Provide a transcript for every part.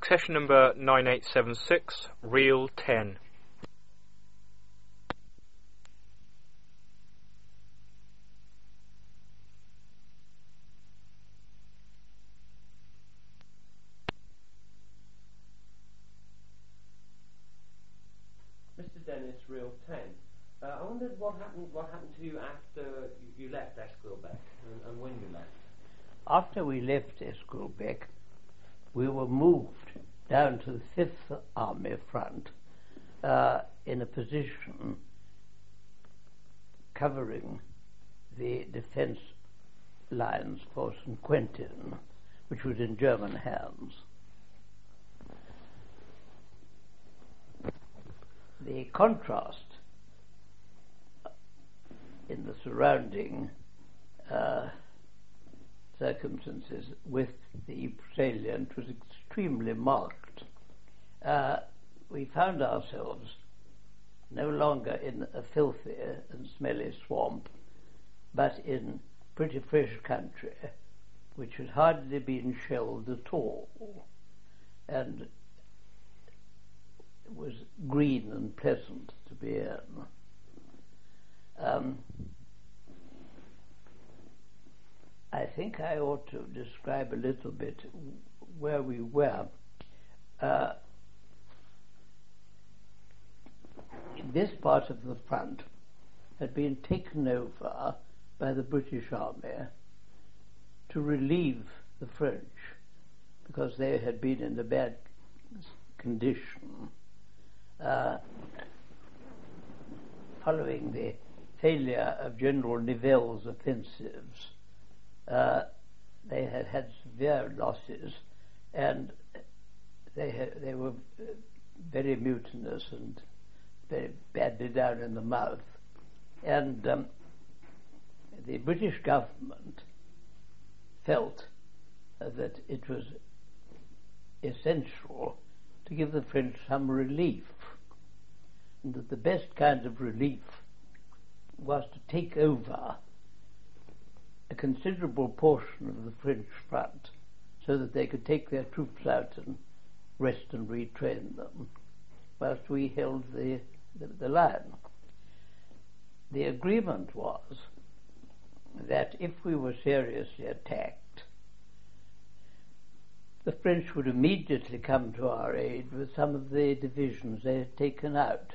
Succession number 9876, reel 10. Mr. Dennis, reel 10. I wondered what happened to you after you left Esquilbeck and when you left. After we left Esquilbeck, we were moved down to the 5th Army front in a position covering the defense lines for St. Quentin, which was in German hands. The contrast in the surrounding circumstances with the Ypres salient was extremely marked. We found ourselves no longer in a filthy and smelly swamp, but in pretty fresh country, which had hardly been shelled at all, and it was green and pleasant to be in. I think I ought to describe a little bit where we were. This part of the front had been taken over by the British Army to relieve the French because they had been in a bad condition following the failure of General Nivelle's offensives. They had had severe losses, and they were very mutinous and very badly down in the mouth. And the British government felt that it was essential to give the French some relief, and that the best kind of relief was to take over a considerable portion of the French front so that they could take their troops out and rest and retrain them whilst we held the line. The agreement was that if we were seriously attacked, the French would immediately come to our aid with some of the divisions they had taken out.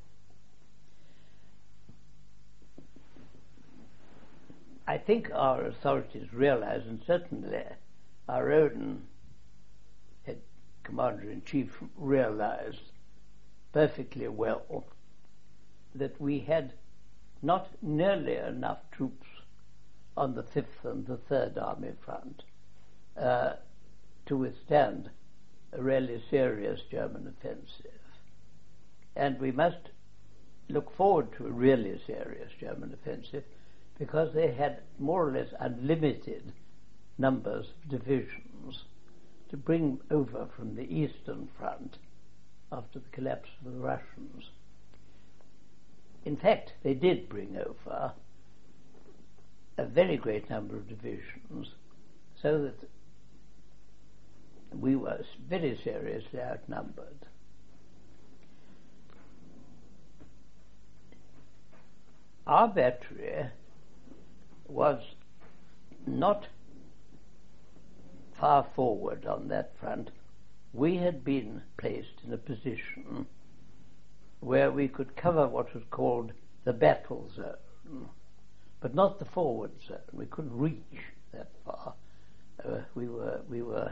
I think our authorities realized, and certainly our own head commander-in-chief realized perfectly well, that we had not nearly enough troops on the 5th and the 3rd Army front to withstand a really serious German offensive. And we must look forward to a really serious German offensive because they had more or less unlimited numbers of divisions to bring over from the Eastern Front after the collapse of the Russians. In fact, they did bring over a very great number of divisions, so that we were very seriously outnumbered. Our battery was not far forward on that front. We had been placed in a position where we could cover what was called the battle zone, but not the forward zone. We couldn't reach that far. We were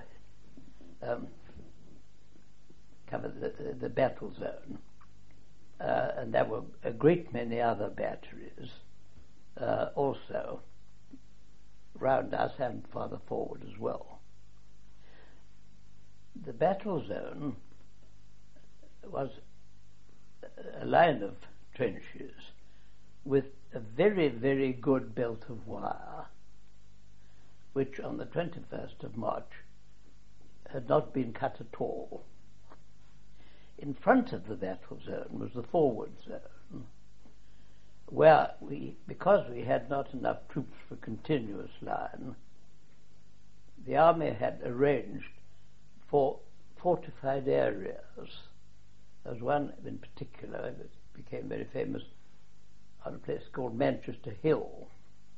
covered the battle zone, and there were a great many other batteries also round us and farther forward as well. The battle zone was a line of trenches with a very, very good belt of wire, which on the 21st of March had not been cut at all. In front of the battle zone was the forward zone, where because we had not enough troops for continuous line, the army had arranged for fortified areas. There was one in particular that became very famous on a place called Manchester Hill.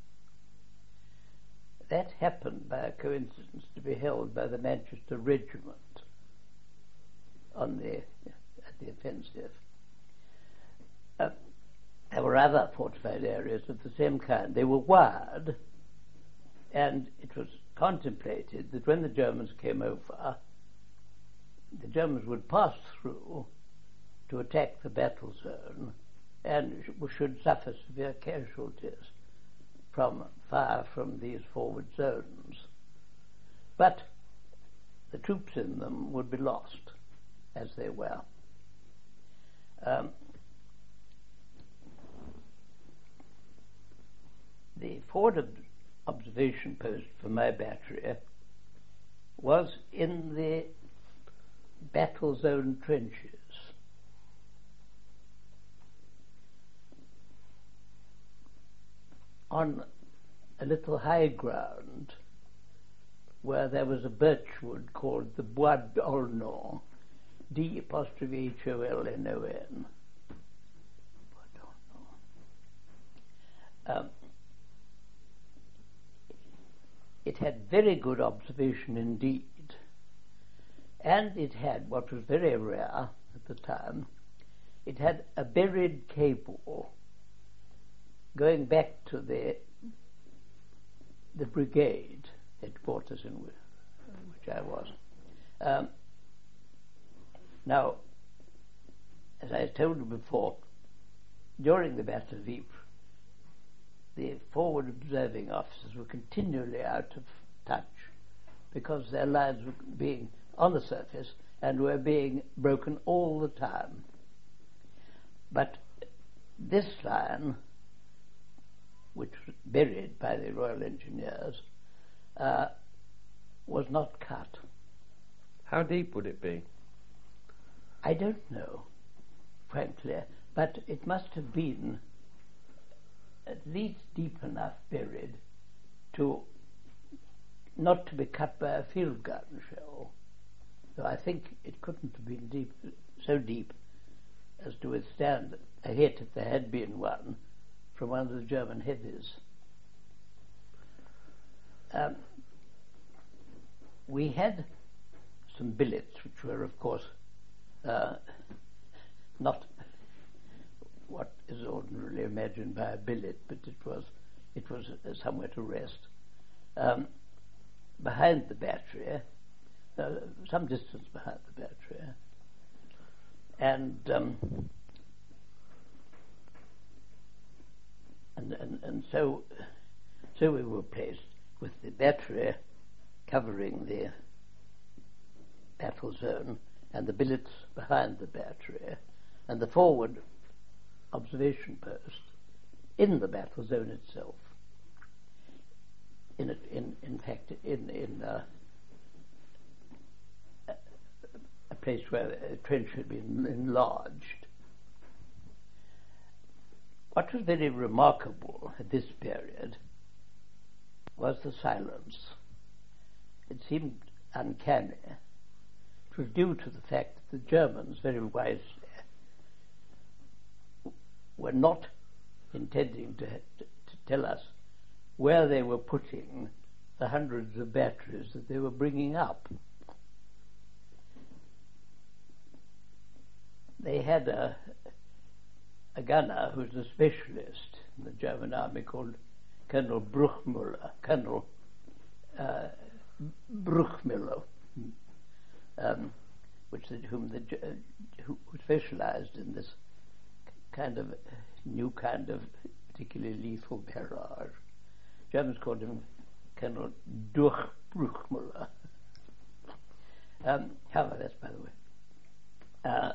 That happened by a coincidence to be held by the Manchester Regiment at the offensive. There were other fortified areas of the same kind. They were wired, and it was contemplated that when the Germans came over, the Germans would pass through to attack the battle zone and should suffer severe casualties from fire from these forward zones. But the troops in them would be lost, as they were. The forward observation post for my battery was in the battle zone trenches. On a little high ground where there was a birchwood called the Bois d'Olnon, D''Holnon. It had very good observation indeed, and it had, what was very rare at the time, it had a buried cable going back to the brigade headquarters in which I was. Now, as I told you before, during the Battle of Ypres, the forward observing officers were continually out of touch because their lines were being on the surface and were being broken all the time. But this line, which was buried by the Royal Engineers, was not cut. How deep would it be? I don't know, frankly, but it must have been at least deep enough buried to not to be cut by a field gun shell. So I think it couldn't have been so deep as to withstand a hit, if there had been one, from one of the German heavies. We had some billets, which were, of course, not what is ordinarily imagined by a billet, but it was somewhere to rest. Behind the battery, some distance behind the battery, and so we were placed with the battery covering the battle zone and the billets behind the battery and the forward observation post in the battle zone itself. In fact, in a place where a trench had been enlarged. What was very remarkable at this period was the silence. It seemed uncanny. It was due to the fact that the Germans, very wisely, were not intending to tell us where they were putting the hundreds of batteries that they were bringing up. They had a gunner who was a specialist in the German army called Colonel Bruchmüller, who specialized in this new kind of particularly lethal barrage. Germans called him Colonel Bruchmüller. However, that's by the way.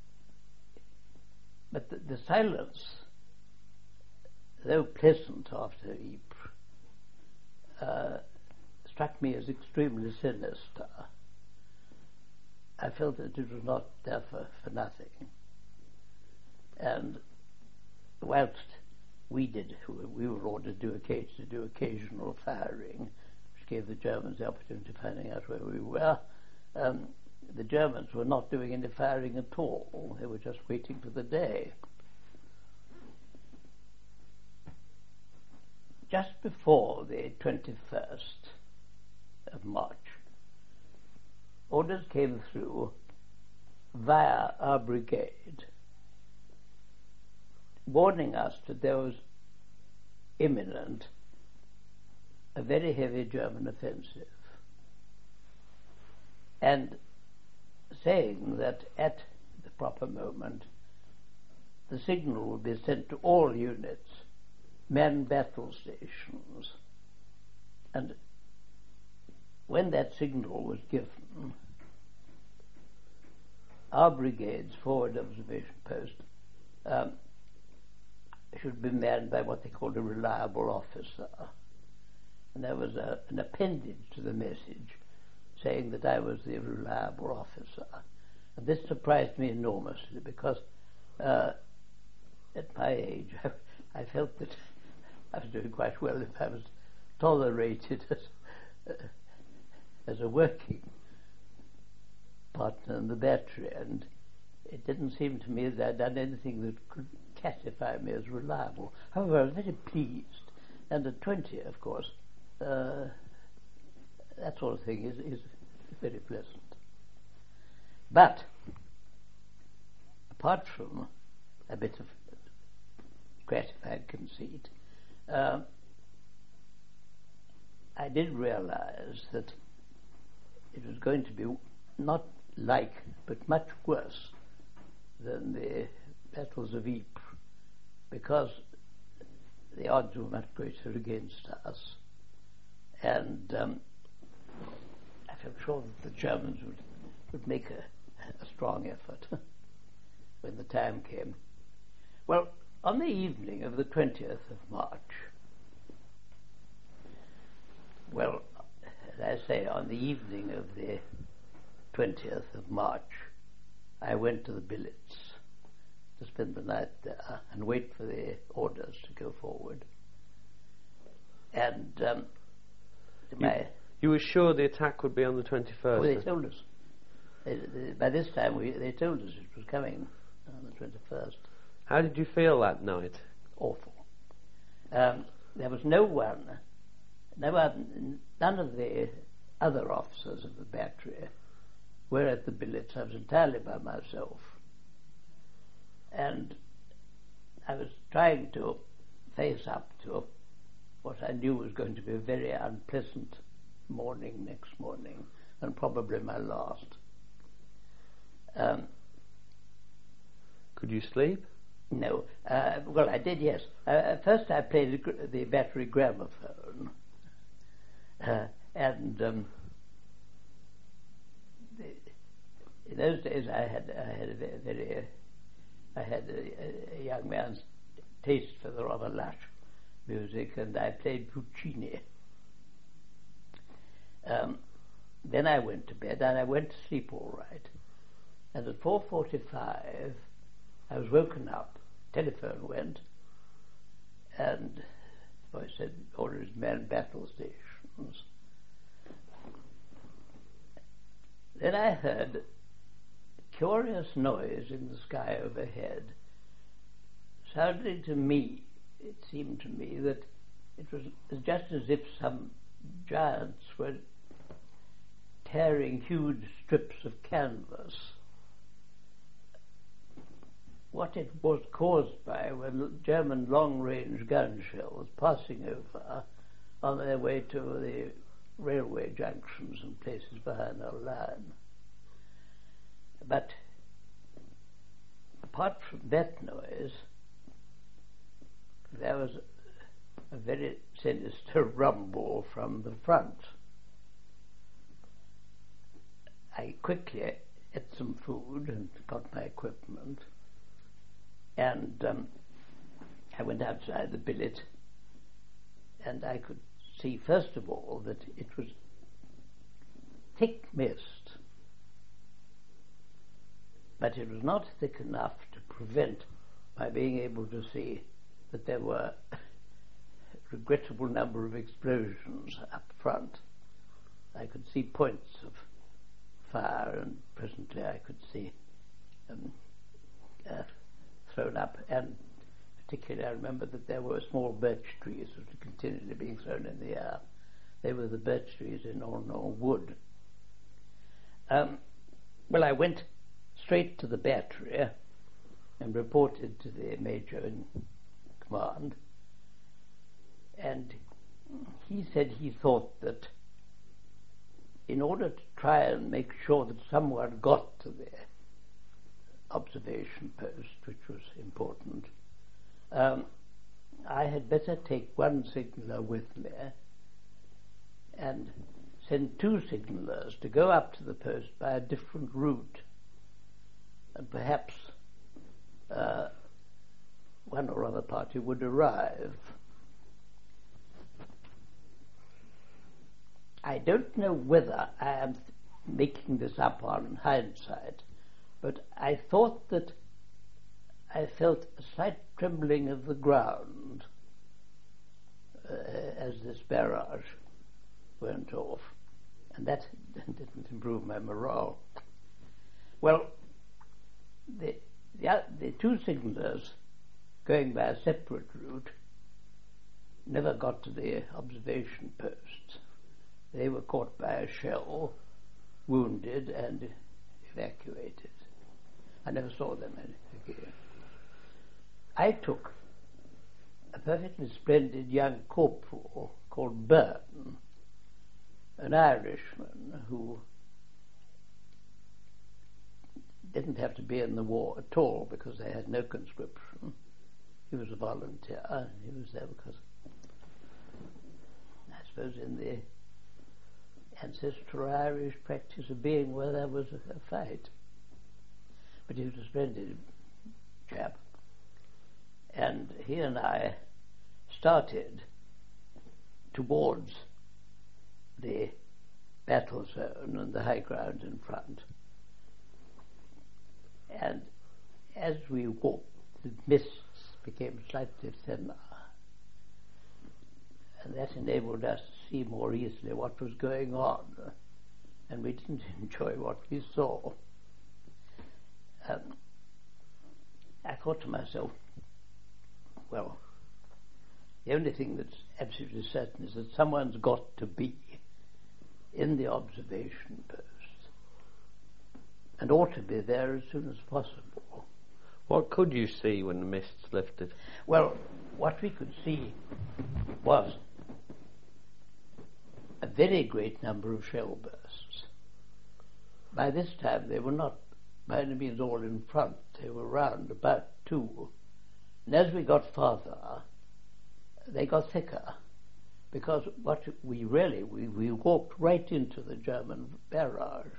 But the silence, though pleasant after Ypres, struck me as extremely sinister. I felt that it was not there for nothing. And whilst we were ordered to do occasional firing, which gave the Germans the opportunity of finding out where we were, the Germans were not doing any firing at all. They were just waiting for the day. Just before the 21st of March, orders came through via our brigade warning us that there was imminent a very heavy German offensive, and saying that at the proper moment the signal would be sent to all units, man battle stations, and when that signal was given, our brigade's forward observation post should be manned by what they called a reliable officer. And there was an appendage to the message saying that I was the reliable officer. And this surprised me enormously because at my age I felt that I was doing quite well if I was tolerated as a working partner in the battery, and it didn't seem to me that I'd done anything that could classify me as reliable. However, I was very pleased, and at 20, of course, that sort of thing is very pleasant. But apart from a bit of gratified conceit, I did realize that it was going to be not like, but much worse than the battles of Ypres, because the odds were much greater against us. And I felt sure that the Germans would make a strong effort when the time came. Well, on the evening of the 20th of March, well, as I say, on the evening of the 20th of March, I went to the billets to spend the night there and wait for the orders to go forward. And you were sure the attack would be on the 21st? Well, they told us. By this time, they told us it was coming on the 21st. How did you feel that night? Awful. There was none of the other officers of the battery were at the billets. I was entirely by myself. And I was trying to face up to what I knew was going to be a very unpleasant morning next morning, and probably my last. Could you sleep? No. Well, I did, yes. First I played the battery gramophone. And in those days I had a young man's taste for the rather lush music, and I played Puccini. Then I went to bed, and I went to sleep all right. And at 4:45 I was woken up. Telephone went, and I said, orders man battle stations. Then I heard a curious noise in the sky overhead. Sounding to me, it seemed to me that it was just as if some giants were tearing huge strips of canvas. What it was caused by were German long-range gun shells passing over on their way to the railway junctions and places behind our line. But apart from that noise, there was a very sinister rumble from the front. I quickly ate some food and got my equipment, and I went outside the billet, and I could see first of all that it was thick mist, but it was not thick enough to prevent my being able to see that there were a regrettable number of explosions up front. I could see points of fire and presently I could see thrown up, and particularly I remember that there were small birch trees which were continually being thrown in the air. They were the birch trees in Ornell Wood. Well, I went straight to the battery and reported to the major in command, and he said he thought that in order to try and make sure that someone got to the observation post, which was important, I had better take one signaller with me and send two signallers to go up to the post by a different route, and perhaps one or other party would arrive. I don't know whether I am making this up on hindsight, but I thought that I felt a slight trembling of the ground as this barrage went off, and that didn't improve my morale. Well, the two signallers going by a separate route never got to the observation posts. They were caught by a shell, wounded, and evacuated. I never saw them again. I took a perfectly splendid young corporal called Byrne, an Irishman who didn't have to be in the war at all because they had no conscription. He was a volunteer, and he was there because, I suppose, in the ancestral Irish practice of being where there was a fight. But he was a splendid chap. And he and I started towards the battle zone and the high ground in front. And as we walked, the mists became slightly thinner, and that enabled us to see more easily what was going on, and we didn't enjoy what we saw. I thought to myself, well, the only thing that's absolutely certain is that someone's got to be in the observation post and ought to be there as soon as possible. What could you see when the mists lifted? Well, what we could see was a very great number of shell bursts. By this time they were not by any means all in front, they were round about two. And as we got farther, they got thicker, because what we walked right into the German barrage.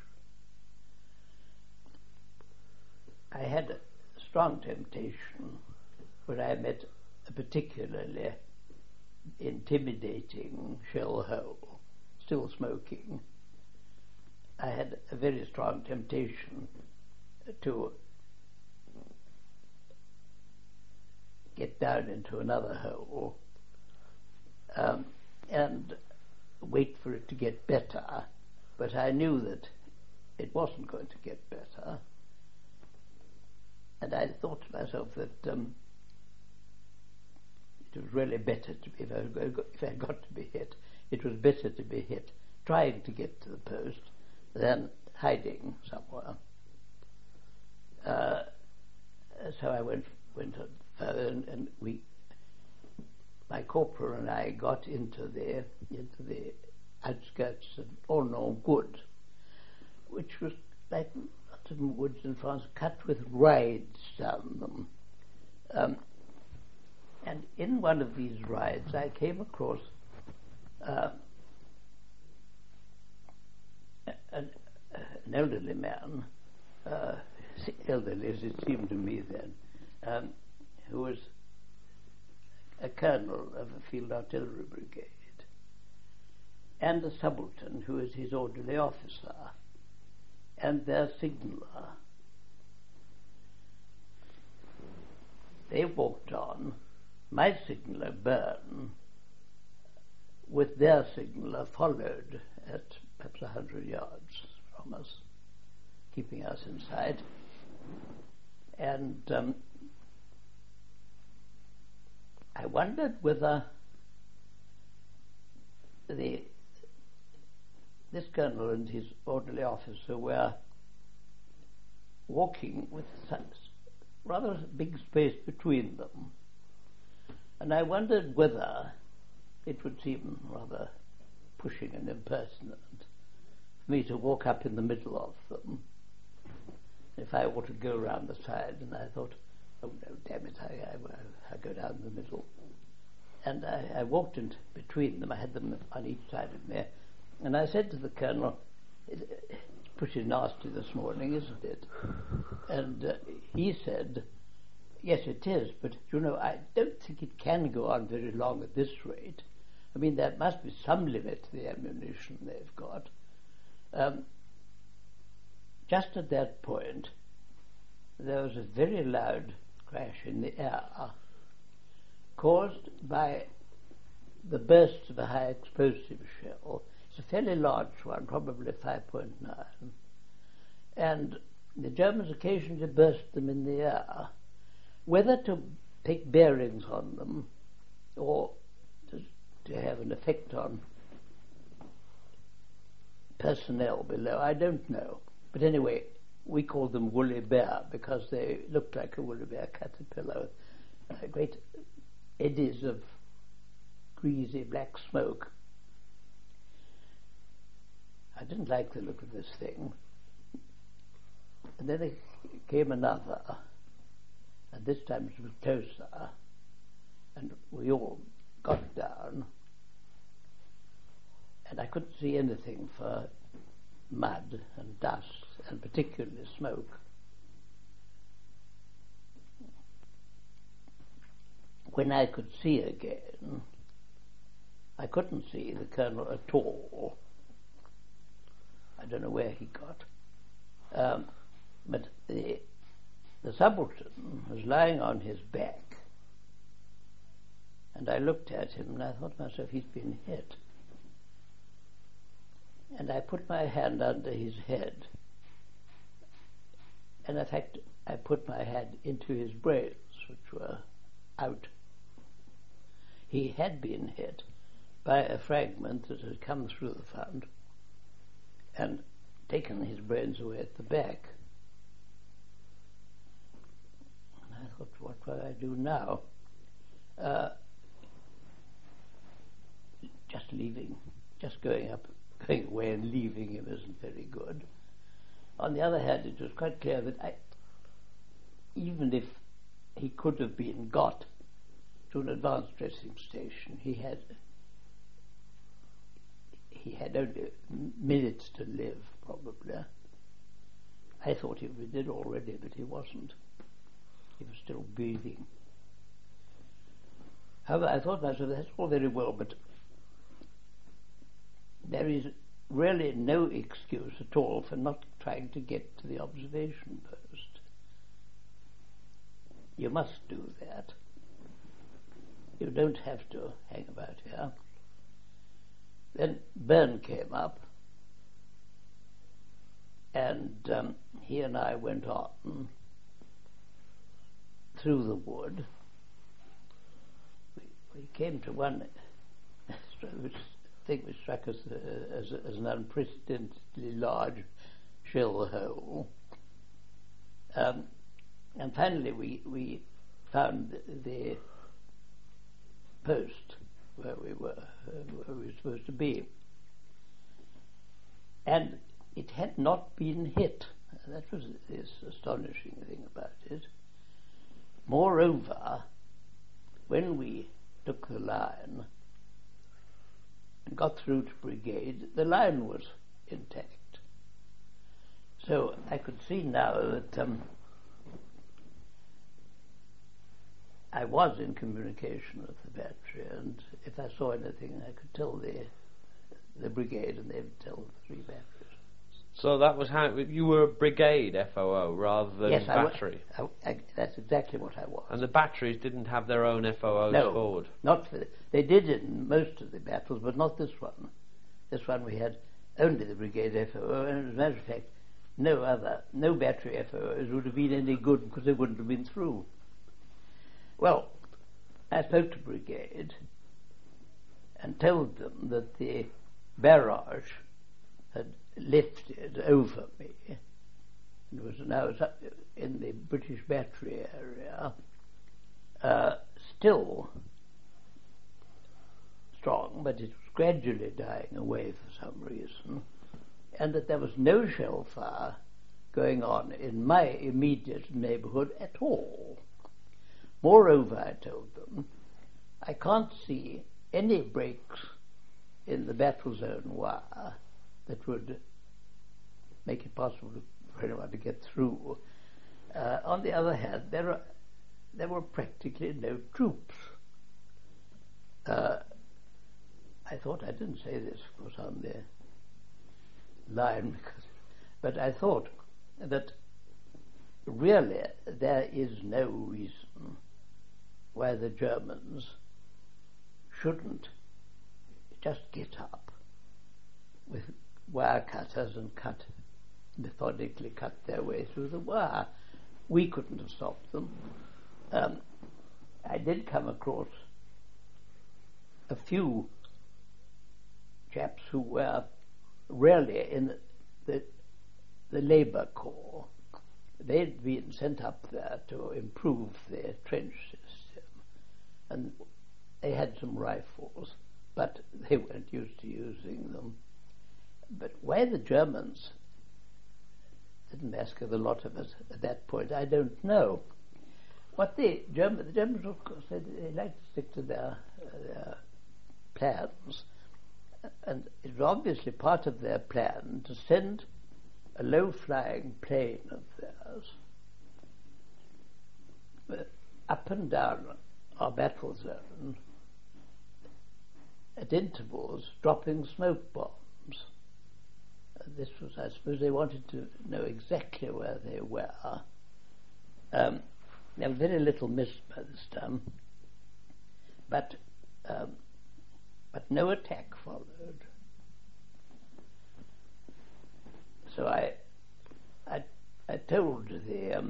I had a strong temptation when I met a particularly intimidating shell hole, still smoking. I had a very strong temptation to get down into another hole and wait for it to get better, but I knew that it wasn't going to get better, and I thought to myself that it was really better to be, if I got to be hit, it was better to be hit trying to get to the post than hiding somewhere. So I went further, and my corporal and I got into the outskirts of Ornell Wood, which was like lots of woods in France, cut with rides down them. And in one of these rides, I came across an elderly man, elderly as it seemed to me then, who was a colonel of a field artillery brigade, and a subaltern who was his orderly officer, and their signaller. They walked on, my signaller, Byrne, with their signaller followed at perhaps 100 yards from us, keeping us inside. And I wondered whether this colonel and his orderly officer were walking with rather big space between them. And I wondered whether it would seem rather pushing and impertinent for me to walk up in the middle of them, if I ought to go round the side. And I thought, oh no, damn it, I go down the middle. And I walked in between them. I had them on each side of me. And I said to the colonel, it's pretty nasty this morning, isn't it? And he said, yes, it is, but, you know, I don't think it can go on very long at this rate. I mean, there must be some limit to the ammunition they've got. Just at that point, there was a very loud crash in the air caused by the burst of a high explosive shell. It's a fairly large one, probably 5.9. And the Germans occasionally burst them in the air, whether to take bearings on them or to have an effect on personnel below, I don't know. But anyway, we called them woolly bear because they looked like a woolly bear caterpillar, great eddies of greasy black smoke. I didn't like the look of this thing. And then there came another, and this time it was closer, and we all got down, and I couldn't see anything for mud and dust, and particularly smoke. When I could see again, I couldn't see the colonel at all. I don't know where he got. But the subaltern was lying on his back, and I looked at him and I thought to myself, he's been hit. And I put my hand under his head, and in fact I put my hand into his brains, which were out. He had been hit by a fragment that had come through the front and taken his brains away at the back. And I thought, what will I do now? Just leaving, just going away and leaving him isn't very good. On the other hand, it was quite clear that even if he could have been got to an advanced dressing station, he had only minutes to live, probably. I thought he was dead already, but he wasn't. He was still breathing. However, I thought to myself, that's all very well, but there is really no excuse at all for not trying to get to the observation post. You must do that. You don't have to hang about here. Then Byrne came up, and he and I went on through the wood. We came to one thing which struck us as an unprecedentedly large shell hole. And finally we found the post where we were supposed to be. And it had not been hit. That was this astonishing thing about it. Moreover, when we took the line and got through to brigade, the line was intact. So I could see now that I was in communication with the battery, and if I saw anything, I could tell the brigade, and they would tell the three batteries. So that was how you were a brigade FOO rather than yes, battery. That's exactly what I was. And the batteries didn't have their own FOOs forward. Not for they did in most of the battles, but not this one. This one we had only the brigade FOO, and as a matter of fact, no battery FOs would have been any good because they wouldn't have been through. Well, I spoke to Brigade and told them that the barrage had lifted over me. It was now in the British battery area, still strong, but it was gradually dying away for some reason, and that there was no shell fire going on in my immediate neighbourhood at all. Moreover, I told them, I can't see any breaks in the battle zone wire that would make it possible for anyone to get through. On the other hand, there were practically no troops. I thought, I didn't say this, of course, on the line, but I thought that really there is no reason why the Germans shouldn't just get up with wire cutters and methodically cut their way through the wire. We couldn't have stopped them. I did come across a few chaps who were really in the Labour Corps. They'd been sent up there to improve their trench system, and they had some rifles, but they weren't used to using them. But why the Germans didn't massacre the lot of us at that point, I don't know. What the Germans, of course, they like to stick to their plans, and it was obviously part of their plan to send a low-flying plane of theirs up and down our battle zone at intervals, dropping smoke bombs. This was, I suppose, they wanted to know exactly where they were. There was very little missed by this time, but no attack followed. So I told the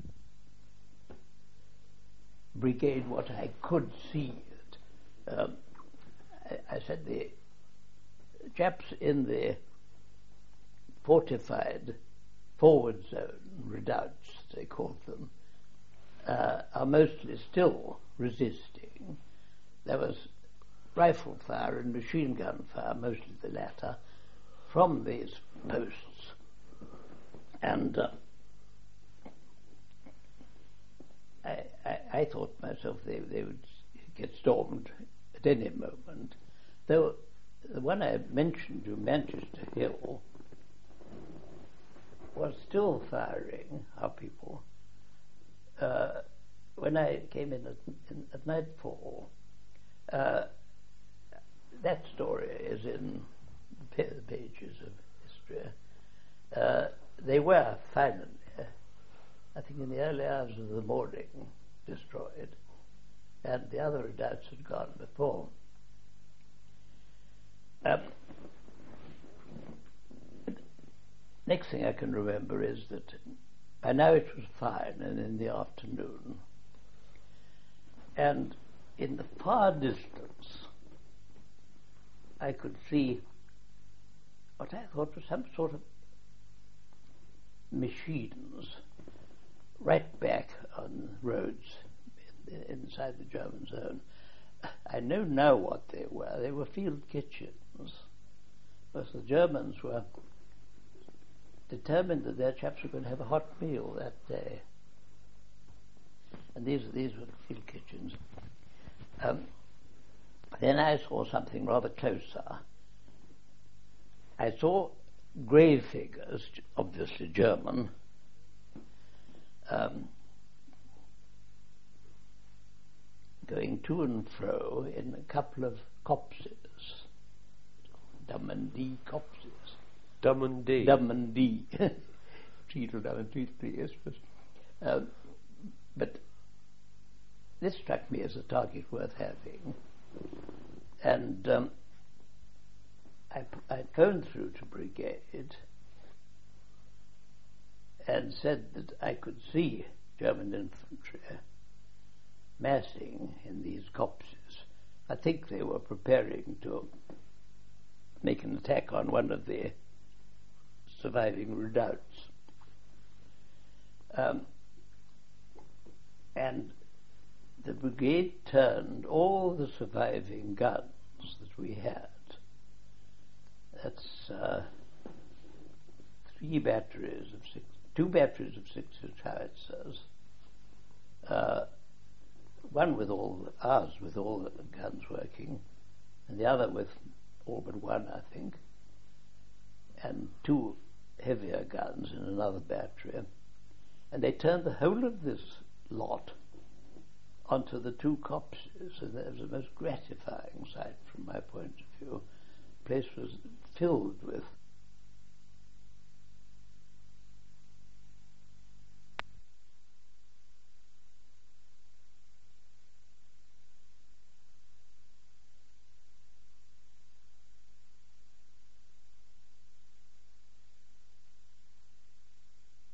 brigade what I could see. I said the chaps in the fortified forward zone, redoubts they called them, are mostly still resisting. There was rifle fire and machine gun fire, mostly the latter, from these posts. And I thought myself they would get stormed at any moment. Though the one I mentioned to Manchester Hill was still firing our people. When I came in at nightfall, that story is in the pages of history. They were finally, I think in the early hours of the morning, destroyed, and the other redoubts had gone before. Next thing I can remember is that by now it was fine and in the afternoon, and in the far distance I could see what I thought was some sort of machines right back on roads inside the German zone. I know now what they were. They were field kitchens, because the Germans were determined that their chaps were going to have a hot meal that day. And these were the field kitchens. Then I saw something rather closer. I saw grey figures, obviously German, going to and fro in a couple of copses, Dumb-and-Dee copses. Dumb-and-Dee? Dumb-and-Dee. Tweedledum and Tweedledee, yes. But this struck me as a target worth having. And I phoned through to brigade and said that I could see German infantry massing in these copses. I think they were preparing to make an attack on one of the surviving redoubts. And the brigade turned all the surviving guns that we had. That's two batteries of 6-inch howitzers, one with all the guns working, and the other with all but one, I think, and two heavier guns in another battery. And they turned the whole of this lot onto the two copses, and it was the most gratifying sight from my point of view. The place was filled with